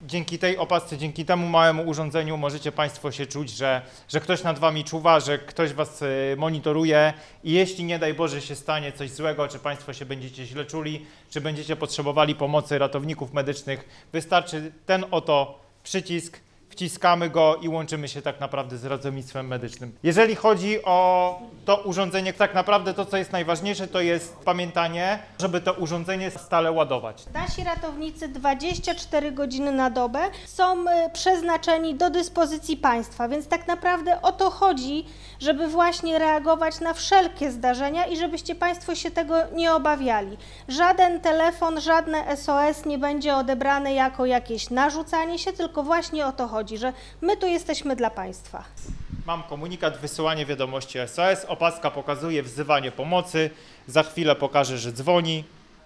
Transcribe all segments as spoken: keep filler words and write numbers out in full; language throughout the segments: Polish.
dzięki tej opasce, dzięki temu małemu urządzeniu możecie Państwo się czuć, że, że ktoś nad Wami czuwa, że ktoś Was monitoruje i jeśli nie daj Boże się stanie coś złego, czy Państwo się będziecie źle czuli, czy będziecie potrzebowali pomocy ratowników medycznych, wystarczy ten oto przycisk, wciskamy go i łączymy się tak naprawdę z ratownictwem medycznym. Jeżeli chodzi o to urządzenie, tak naprawdę to, co jest najważniejsze, to jest pamiętanie, żeby to urządzenie stale ładować. Nasi ratownicy dwadzieścia cztery godziny na dobę są przeznaczeni do dyspozycji państwa, więc tak naprawdę o to chodzi, żeby właśnie reagować na wszelkie zdarzenia i żebyście Państwo się tego nie obawiali. Żaden telefon, żadne S O S nie będzie odebrane jako jakieś narzucanie się, tylko właśnie o to chodzi, że my tu jesteśmy dla Państwa. Mam komunikat, wysyłanie wiadomości S O S, opaska pokazuje wzywanie pomocy, za chwilę pokaże, że dzwoni.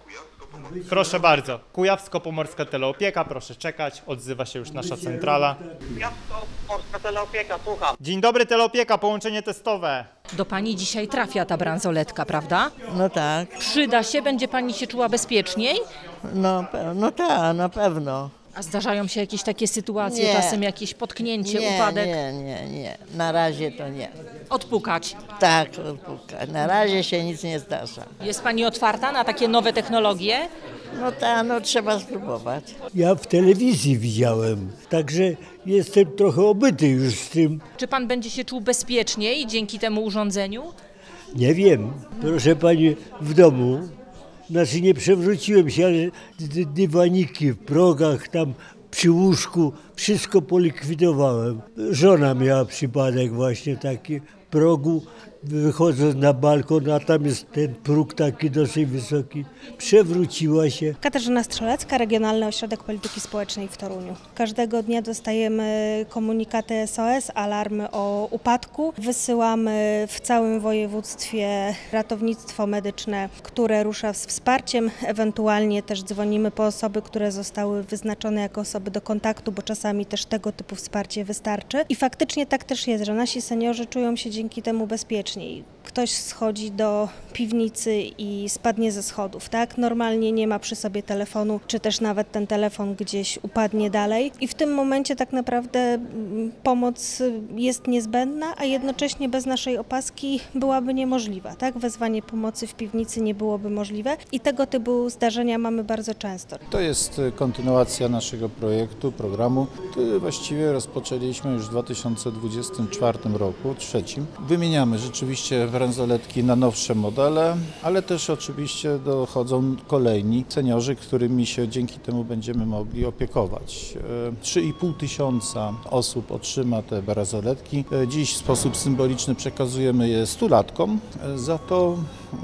Proszę bardzo, Kujawsko-Pomorska Teleopieka, proszę czekać, odzywa się już nasza centrala. Kujawsko-Pomorska Teleopieka, słucham. Dzień dobry, Teleopieka, połączenie testowe. Do pani dzisiaj trafia ta bransoletka, prawda? No tak, Przyda się, będzie pani się czuła bezpieczniej? no, pe- no tak, na pewno. A zdarzają się jakieś takie sytuacje, Nie. czasem jakieś potknięcie, Nie, upadek? nie, nie, nie, na razie to nie. Odpukać. Tak, odpuka. Na razie się nic nie zdarza. Jest pani otwarta na takie nowe technologie? No tak, no trzeba spróbować. Ja w telewizji widziałem, także jestem trochę obyty już z tym. Czy pan będzie się czuł bezpieczniej dzięki temu urządzeniu? Nie wiem, proszę pani, w domu, znaczy nie przewróciłem się, ale dy- dywaniki w progach, tam przy łóżku, wszystko polikwidowałem. Żona miała przypadek właśnie taki w progu, wychodząc na balkon, a tam jest ten próg taki dosyć wysoki, przewróciła się. Katarzyna Strzelecka, Regionalny Ośrodek Polityki Społecznej w Toruniu. Każdego dnia dostajemy komunikaty S O S, alarmy o upadku. Wysyłamy w całym województwie ratownictwo medyczne, które rusza z wsparciem. Ewentualnie też dzwonimy po osoby, które zostały wyznaczone jako osoby do kontaktu, bo czasami też tego typu wsparcie wystarczy. I faktycznie tak też jest, że nasi seniorzy czują się dzięki temu bezpieczniej. Ktoś schodzi do piwnicy i spadnie ze schodów, tak? Normalnie nie ma przy sobie telefonu, czy też nawet ten telefon gdzieś upadnie dalej. I w tym momencie tak naprawdę mm, pomoc jest niezbędna, a jednocześnie bez naszej opaski byłaby niemożliwa, tak? Wezwanie pomocy w piwnicy nie byłoby możliwe i tego typu zdarzenia mamy bardzo często. To jest kontynuacja naszego projektu, programu, który właściwie rozpoczęliśmy już w dwa tysiące dwudziestym czwartym roku, trzecim. Wymieniamy rzeczywiście bransoletki na nowsze modele, ale też oczywiście dochodzą kolejni seniorzy, którymi się dzięki temu będziemy mogli opiekować. trzy i pół tysiąca osób otrzyma te bransoletki. Dziś w sposób symboliczny przekazujemy je stulatkom, za to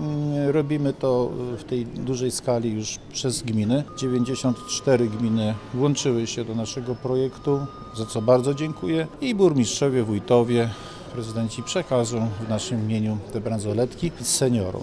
robimy to w tej dużej skali już przez gminy. dziewięćdziesiąt cztery gminy włączyły się do naszego projektu, za co bardzo dziękuję. I burmistrzowie, wójtowie, prezydenci przekażą w naszym imieniu te bransoletki seniorom.